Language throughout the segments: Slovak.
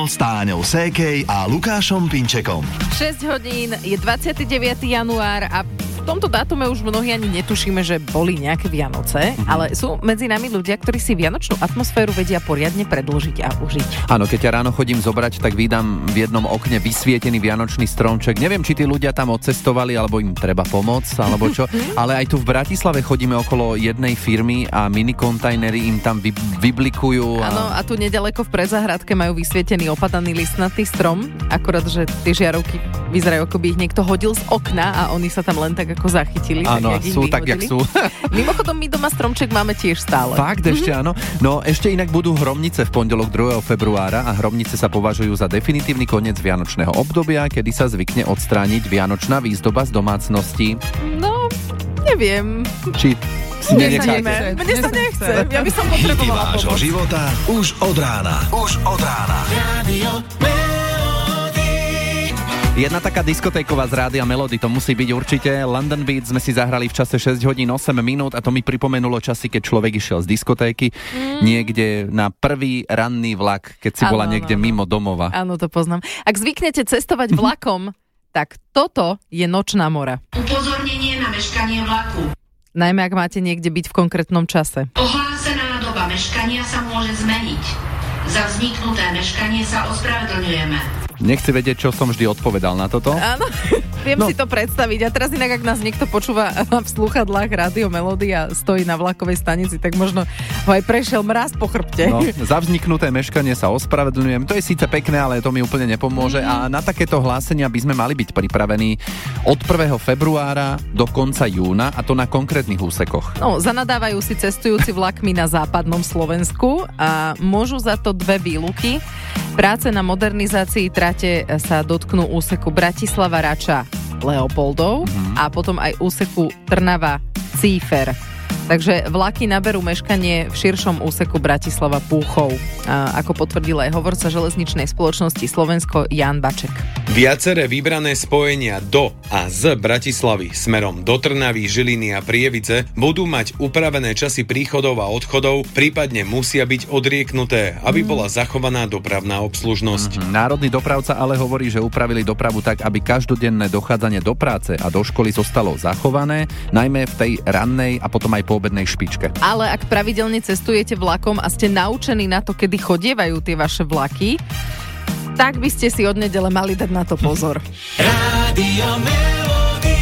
s Táňou Sékej a Lukášom Pinčekom. 6 hodín, je 29. január a v tomto dátume už mnohí ani netušíme, že boli nejaké Vianoce, ale sú medzi nami ľudia, ktorí si vianočnú atmosféru vedia poriadne predĺžiť a užiť. Áno, keď ja ráno chodím zobrať, tak vídam v jednom okne vysvietený vianočný stromček. Neviem, či tí ľudia tam odcestovali, alebo im treba pomôcť, alebo čo. Ale aj tu v Bratislave chodíme okolo jednej firmy a minikontajnery im tam vyblikujú. Áno, a tu nedaleko v predzahradke majú vysvietený opadaný listnatý strom, akurát, že tie žiarovky vyzerajú, ako by ich niekto hodil z okna a oni sa tam len tak ako zachytili. Áno, sú tak, jak sú. Mimochodom, my doma stromček máme tiež stále. Fakt, ešte áno. No, ešte inak budú hromnice v pondelok 2. februára a hromnice sa považujú za definitívny koniec vianočného obdobia, kedy sa zvykne odstrániť vianočná výzdoba z domácnosti. No, neviem. Či si nenecháte? Mne sa nechce. Ja by som potrebovala vášho pomoc. života už od rána. Radio Jedna taká diskotéková z Rádia Melody, to musí byť určite. London Beat sme si zahrali v čase 6 hodín 8 minút a to mi pripomenulo časy, keď človek išiel z diskotéky niekde na prvý ranný vlak, keď si bola niekde mimo domova. Áno, to poznám. Ak zvyknete cestovať vlakom, tak toto je nočná mora. Upozornenie na meškanie vlaku. Najmä ak máte niekde byť v konkrétnom čase. Ohlásená doba meškania sa môže zmeniť. Za vzniknuté meškanie sa ospravedlňujeme. Nechci vedieť, čo som vždy odpovedal na toto. Áno, viem si to predstaviť. A teraz inak, ak nás niekto počúva v slúchadlách Rádio Melody a stojí na vlakovej stanici, tak možno ho aj prešiel mráz po chrbte. No, za vzniknuté meškanie sa ospravedlňujem. To je síce pekné, ale to mi úplne nepomôže. A na takéto hlásenia by sme mali byť pripravení od 1. februára do konca júna, a to na konkrétnych úsekoch. No, zanadávajú si cestujúci vlakmi na západnom Slovensku a môžu za to dve výluky. Práce na modernizácii trate sa dotknú úseku Bratislava-Rača Leopoldov a potom aj úseku Trnava-Cífer. Takže vlaky naberú meškanie v širšom úseku Bratislava-Púchov. Ako potvrdil aj hovorca železničnej spoločnosti Slovensko Ján Baček. Viaceré vybrané spojenia do a z Bratislavy smerom do Trnavy, Žiliny a Prievidze budú mať upravené časy príchodov a odchodov, prípadne musia byť odrieknuté, aby bola zachovaná dopravná obslužnosť. Národný dopravca ale hovorí, že upravili dopravu tak, aby každodenné dochádzanie do práce a do školy zostalo zachované, najmä v tej rannej a potom aj poobednej špičke. Ale ak pravidelne cestujete vlakom a ste naučení na to, kedy chodievajú tie vaše vlaky, tak by ste si od nedele mali dať na to pozor. Rádio Melody.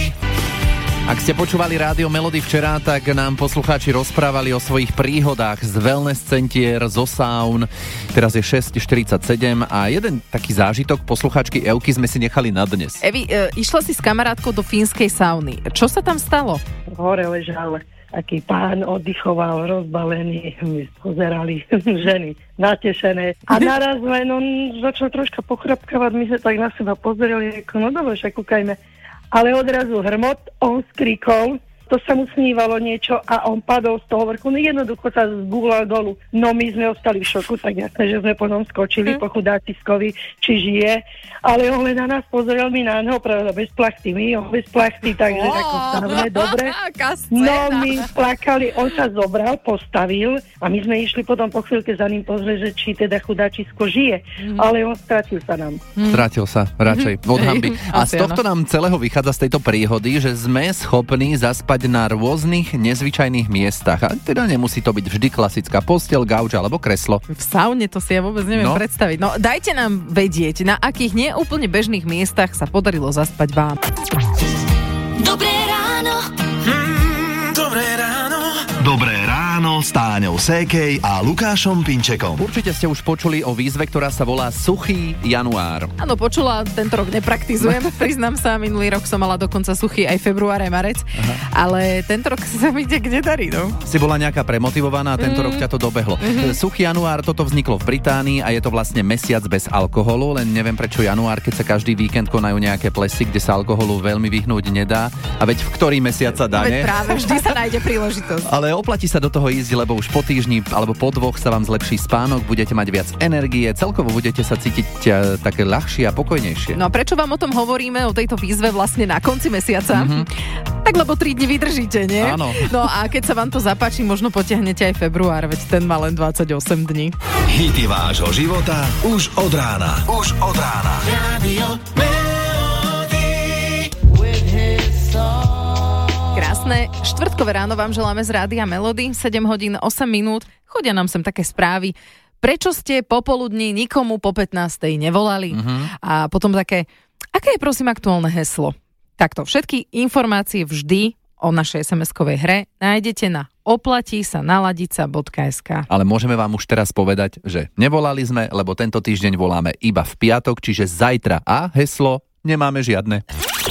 Ak ste počúvali Rádio Melody včera, tak nám poslucháči rozprávali o svojich príhodách z wellness centier, zo saun. Teraz je 6:47 a jeden taký zážitok poslucháčky Evky sme si nechali na dnes. Evi, išla si s kamarátkou do fínskej sauny. Čo sa tam stalo? Hore ležal taký pán, oddychoval, rozbalený, my pozerali ženy natešené. A naraz len on začal troška pochrapkávať, my sa tak na seba pozerali, ako no dobre, však kúkajme. Ale odrazu hrmot, on skrikol, to sa mu snívalo niečo a on padol z toho vrchu, no jednoducho sa zgúlal dolu. No my sme ostali v šoku, tak jasné, že sme potom skočili po chudáciskovi, či žije, ale on len na nás pozrel, my na neho, pravda, bez plachty, my ho bez plachty, takže ako stavne, dobre. No my plakali, on sa zobral, postavil a my sme išli potom po chvíľke za ním pozrieť, že či teda chudáčisko žije, ale on stratil sa nám. Stratil sa, radšej, od hanby. A z tohto nám celého vychádza z tejto príhody, že sme schopní zaspať na rôznych nezvyčajných miestach. A teda nemusí to byť vždy klasická posteľ, gauč alebo kreslo. V saune to si ja vôbec neviem predstaviť. No dajte nám vedieť, na akých neúplne bežných miestach sa podarilo zaspať vám. Dobré ráno. Dobré ráno. Dobré ráno s Táňou Sékej a Lukášom Pinčekom. Určite ste už počuli o výzve, ktorá sa volá Suchý január. Áno, počula, tento rok nepraktizujem. Priznám sa, minulý rok som mala dokonca suchý aj február, aj marec. Ale tento rok sa mi kde darí, no. Si bola nejaká premotivovaná a tento rok ťa to dobehlo. Suchý január, toto vzniklo v Británii a je to vlastne mesiac bez alkoholu, len neviem prečo január, keď sa každý víkend konajú nejaké plesy, kde sa alkoholu veľmi vyhnúť nedá. A veď v ktorý mesiac sa dá, veď práve, vždy sa nájde príležitosť. Ale oplatí sa do toho ísť lebo už po týždni alebo po 2 sa vám zlepší spánok, budete mať viac energie, celkovo budete sa cítiť také ľahšie a pokojnejšie. No a prečo vám o tom hovoríme, o tejto výzve vlastne na konci mesiaca? Tak lebo 3 dni vydržíte, nie? Áno. No a keď sa vám to zapáči, možno potiahnete aj február, veď ten má len 28 dní. Hity vášho života už od rána. Už od rána. Radio Krásne štvrtkové ráno vám želáme z Rádia Melody, 7 hodín 8 minút. Chodia nám sem také správy. Prečo ste popoludní nikomu po 15. nevolali? A potom také, aké je prosím aktuálne heslo? Takto, všetky informácie vždy o našej SMS-kovej hre nájdete na oplatísanaladica.sk. Ale môžeme vám už teraz povedať, že nevolali sme, lebo tento týždeň voláme iba v piatok, čiže zajtra. A heslo nemáme žiadne.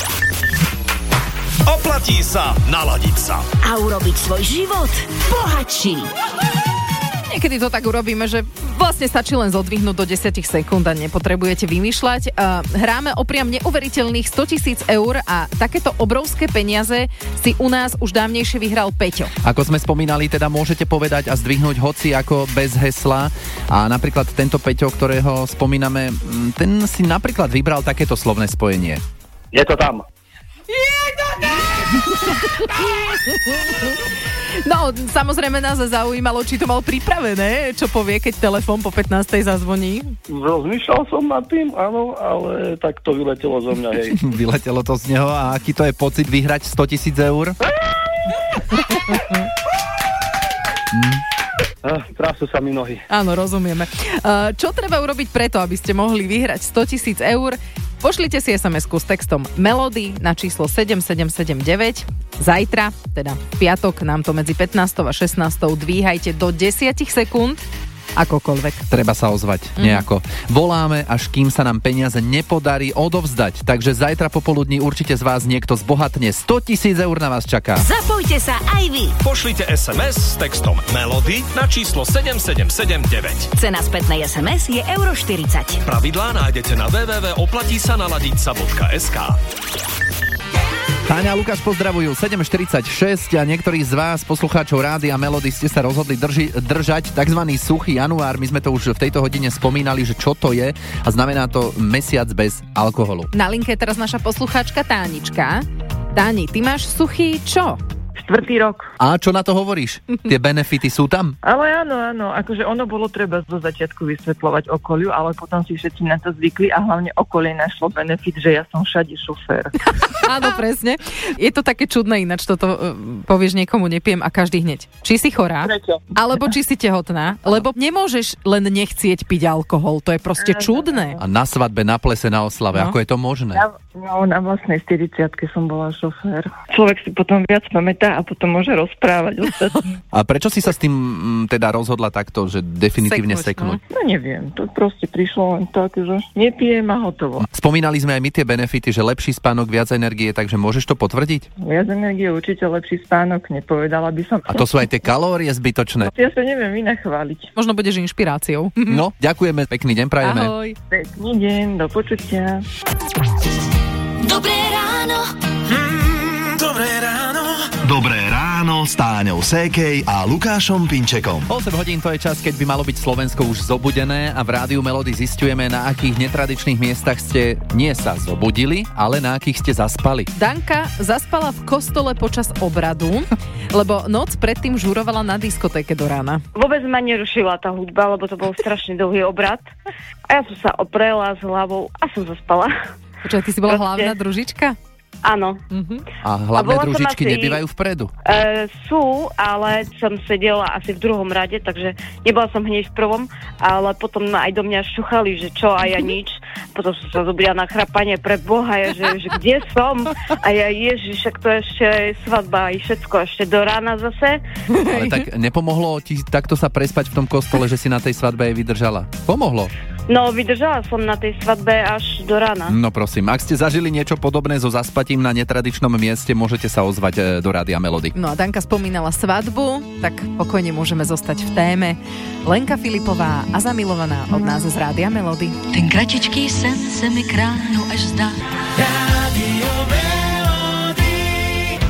Oplatí sa naladiť sa. A urobiť svoj život bohatší. Niekedy to tak urobíme, že vlastne stačí len zodvihnúť do 10 sekúnd a nepotrebujete vymýšľať. Hráme o priam neuveriteľných 100 000 eur a takéto obrovské peniaze si u nás už dávnejšie vyhral Peťo. Ako sme spomínali, teda môžete povedať a zdvihnúť hoci ako bez hesla. A napríklad tento Peťo, ktorého spomíname, ten si napríklad vybral takéto slovné spojenie. Je to tam. No, samozrejme nás zaujímalo, či to mal pripravené, čo povie, keď telefón po 15. zazvoní. Rozmýšľal som nad tým, áno, ale tak to vyletelo zo mňa, hej. Vyletelo to z neho a aký to je pocit vyhrať 100 000 eur? Trású sa mi nohy. Áno, rozumieme. Čo treba urobiť preto, aby ste mohli vyhrať 100 000 eur? Pošlite si SMS-ku s textom Melody na číslo 7779. Zajtra, teda v piatok, nám to medzi 15. a 16. dvíhajte do 10 sekúnd. Akokoľvek. Treba sa ozvať nejako. Voláme, až kým sa nám peniaze nepodarí odovzdať. Takže zajtra popoludní určite z vás niekto zbohatne. 100 000 eur na vás čaká. Zapojte sa aj vy. Pošlite SMS s textom Melody na číslo 7779. Cena spätnej SMS je €40. Pravidlá nájdete na www.oplatisanaladica.sk. Táňa a Lukáš pozdravujú, 7.46 a niektorí z vás, poslucháčov Rádia Melody, ste sa rozhodli držať tzv. Suchý január. My sme to už v tejto hodine spomínali, že čo to je a znamená to mesiac bez alkoholu. Na linke je teraz naša poslucháčka Tánička. Táni, ty máš suchý čo? 4. rok. A čo na to hovoríš? Tie benefity sú tam? Ale áno, akože ono bolo treba zo začiatku vysvetľovať okoliu, ale potom si všetci na to zvykli a hlavne okolie našlo benefit, že ja som všade šofér. Áno, presne. Je to také čudné, ináč toto povieš niekomu nepijem a každý hneď. Či si chorá, alebo či si tehotná, lebo nemôžeš len nechcieť piť alkohol, to je proste čudné. A na svadbe, na plese, na oslave, ako je to možné? Na vlastnej 40-ke som bola šofér. Človek si potom viac pamätá a potom môže rozprávať ostatní. A prečo si sa s tým teda rozhodla takto, že definitívne seknúť? No neviem, to proste prišlo len tak, že nepijem a hotovo. Spomínali sme aj my tie benefity, že lepší spánok, viac energie, takže môžeš to potvrdiť? Viac energie, určite lepší spánok, nepovedala by som. A to sú aj tie kalórie zbytočné. Ja sa neviem inachváliť. Možno budeš inšpiráciou. No, ďakujeme, pekný deň prajeme. Ahoj. Pekný deň, do počutia. Dobré ráno. Dobré ráno. Dobré ráno s Táňou Sékej a Lukášom Pinčekom. 8 hodín to je čas, keď by malo byť Slovensko už zobudené a v Rádiu Melody zisťujeme, na akých netradičných miestach ste nie sa zobudili, ale na akých ste zaspali. Danka zaspala v kostole počas obradu, lebo noc predtým žurovala na diskotéke do rána. Vôbec ma nerušila tá hudba, lebo to bol strašne dlhý obrad. A ja som sa oprela s hlavou a som zaspala. Počkaj, ty si bola hlavná družička? Áno. A hlavné družičky nebývajú vpredu? Sú, ale som sedela asi v druhom rade, takže nebola som hneď v prvom, ale potom aj do mňa šuchali, že čo a ja nič. Potom som sa zobrila na chrapanie pre Boha, že kde som? A ja ježiš, však to ešte svadba i všetko, ešte do rána zase. Ale tak nepomohlo ti takto sa prespať v tom kostole, že si na tej svadbe aj vydržala? Pomohlo? No, vydržala som na tej svadbe až do rána. No prosím, ak ste zažili niečo podobné so zaspatím na netradičnom mieste, môžete sa ozvať do Rádia Melody. No a Danka spomínala svadbu, tak pokojne môžeme zostať v téme. Lenka Filipová a Zamilovaná od nás z Rádia Melody. Ten kratičký sen se mi k ránu až zdá. Rádio Melody.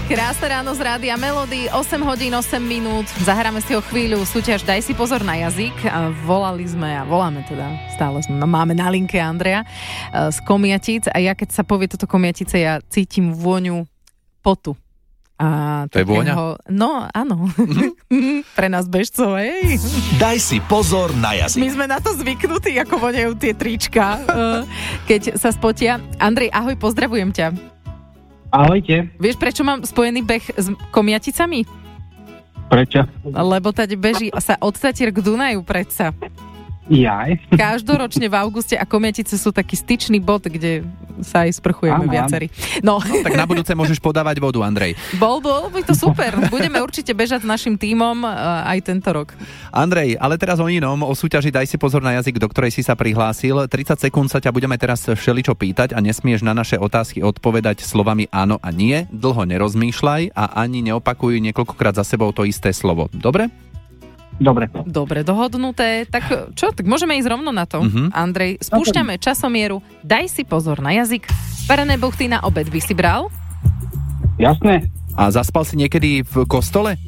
Krásne ráno z Rádia Melody, 8 hodín 8 minút. Zahráme si o chvíľu súťaž Daj si pozor na jazyk. Volali sme a voláme teda, stále sme, máme na linke Andreja z Komiatic a ja keď sa povie toto Komiatice, ja cítim vôňu potu. A to je vôňa? No, áno. Pre nás bežcov, hej. Daj si pozor na jazyk. My sme na to zvyknutí, ako voňajú tie trička, keď sa spotia. Andrej, ahoj, pozdravujem ťa. Ahojte. Vieš, prečo mám spojený beh s Komiaticami? Prečo? Lebo tady beží sa od Tatier k Dunaju predsa. Jaj. Každoročne v auguste a Komiatice sú taký styčný bod, kde sa aj sprchujeme viacerí. No. Tak na budúce môžeš podávať vodu, Andrej. Bol by to super. Budeme určite bežať s našim tímom aj tento rok. Andrej, ale teraz o inom, o súťaži Daj si pozor na jazyk, do ktorej si sa prihlásil. 30 sekúnd sa ťa budeme teraz všeličo pýtať a nesmieš na naše otázky odpovedať slovami áno a nie. Dlho nerozmýšľaj a ani neopakuj niekoľkokrát za sebou to isté slovo. Dobre? Dobre, dohodnuté. Tak čo, tak môžeme ísť rovno na to. Andrej, spúšťame časomieru. Daj si pozor na jazyk. Varené buchty na obed by si bral? Jasné. A zaspal si niekedy v kostole?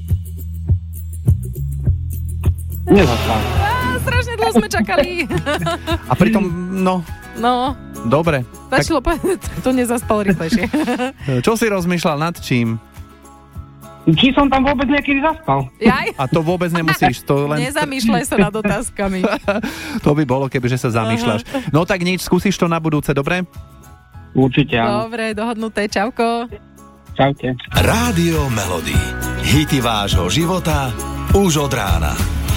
Nezaspal. Strašne dlho sme čakali. A pritom, no... Dobre. Stačilo povedať, to nezaspal rýchlejšie. Čo si rozmýšľal, nad čím? Či som tam vôbec niekedy zaspal. Jaj? A to vôbec nemusíš. To len... Nezamýšľaj sa nad otázkami. To by bolo, kebyže sa zamýšľaš. No tak nič, skúsiš to na budúce, dobre? Určite, áno. Dobre, dohodnuté. Čauko. Čaute. Rádio Melody. Hity vášho života už od rána.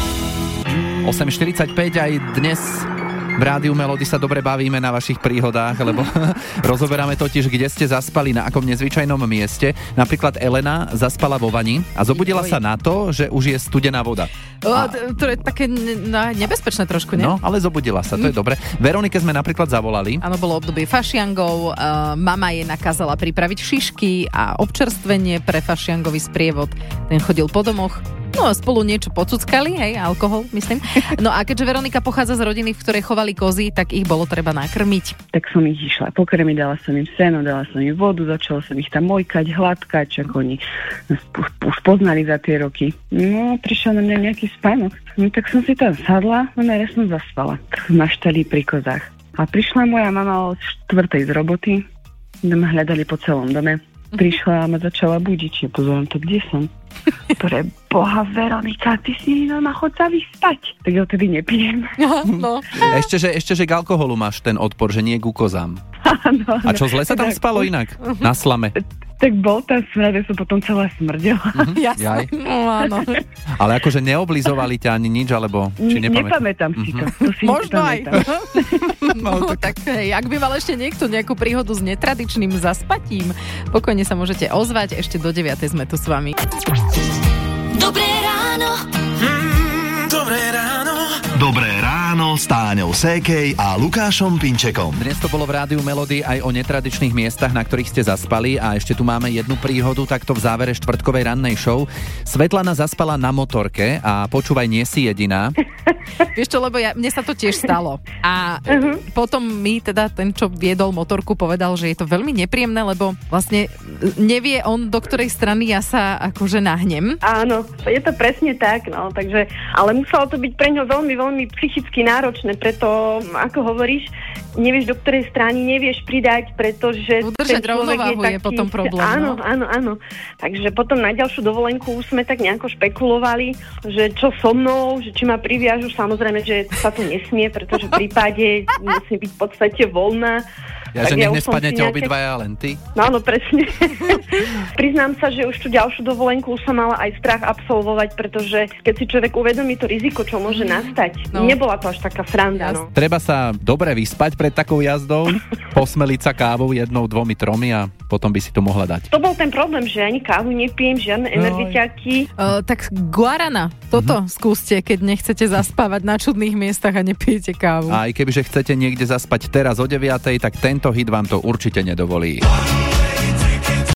8.45 aj dnes v Rádiu Melody sa dobre bavíme na vašich príhodách, lebo rozoberáme totiž, kde ste zaspali, na akom nezvyčajnom mieste. Napríklad Elena zaspala vo vani a zobudila sa na to, že už je studená voda. To je také nebezpečné trošku, nie? No, ale zobudila sa, to je dobre. Veronike sme napríklad zavolali. Áno, bolo obdobie fašiangov, mama jej nakázala pripraviť šišky a občerstvenie pre fašiangový sprievod. Ten chodil po domoch. No a spolu niečo pocuckali, hej, alkohol, myslím. No a keďže Veronika pochádza z rodiny, v ktorej chovali kozy, tak ich bolo treba nakrmiť. Tak som ich išla pokrmiť, dala som im seno, dala som im vodu, začala som ich tam mojkať, hladkať, čak oni už poznali za tie roky. No, prišiel na mňa nejaký spánok. No tak som si tam sadla, no ja som zaspala. Maštali pri kozách. A prišla moja mama od 4:00 z roboty, ma hľadali po celom dome. Prišla a ma začala budiť. Ja pozorám, to kde som? Pre Boha, Veronika, ty si ma chod sa vyspať. Tak ja tedy nepijem. No. Ešte, že k alkoholu máš ten odpor, že nie k kozám. Áno. A čo zle sa tam spalo inak? Na slame. Tak bol tam smrad, ja som potom celá smrdela. Jasné. Áno. Ale akože neoblizovali ťa ani nič, alebo či nepamätám si to. Možno aj. No, tak hej, ak by mal ešte niekto nejakú príhodu s netradičným zaspatím, pokojne sa môžete ozvať, ešte do 9:00 sme tu s vami. Dobré ráno. Dobré ráno. Dobré ráno s Táňou Sékej a Lukášom Pinčekom. Dnes to bolo v Rádiu Melody aj o netradičných miestach, na ktorých ste zaspali a ešte tu máme jednu príhodu, takto v závere štvrtkovej rannej show. Svetlana zaspala na motorke a počúvaj, nie si jediná. Vieš čo, lebo mne sa to tiež stalo. A potom mi teda ten, čo viedol motorku, povedal, že je to veľmi nepríjemné, lebo vlastne nevie on, do ktorej strany ja sa akože nahnem. Áno, je to presne tak, no, takže, ale muselo to byť pre ňo veľmi, veľmi psychicky náročné, preto, ako hovoríš, nevieš, do ktorej strany nevieš pridať, pretože udržať rovnováhu je potom problém. Áno, no? áno. Takže potom na ďalšiu dovolenku sme tak nejako špekulovali, že čo so mnou, že či ma priviažu, samozrejme, že sa to nesmie, pretože v prípade musí byť v podstate voľná. Ja, že nech nespadnete obidvaja, len ty. No, presne. Priznám sa, že už tú ďalšiu dovolenku som mala aj strach absolvovať, pretože keď si človek uvedomí to riziko, čo môže nastať, nebola to až taká sranda. No. Treba sa dobre vyspať pred takou jazdou, posmeliť sa kávou 1, 2, 3 a potom by si to mohla dať. To bol ten problém, že ani kávu nepijem, žiadne energetiaky. Tak guarana, toto skúste, keď nechcete zaspávať na čudných miestach a nepijete kávu. A aj kebyže chcete niekde zaspať teraz o 9:00, tak tento hit vám to určite nedovolí.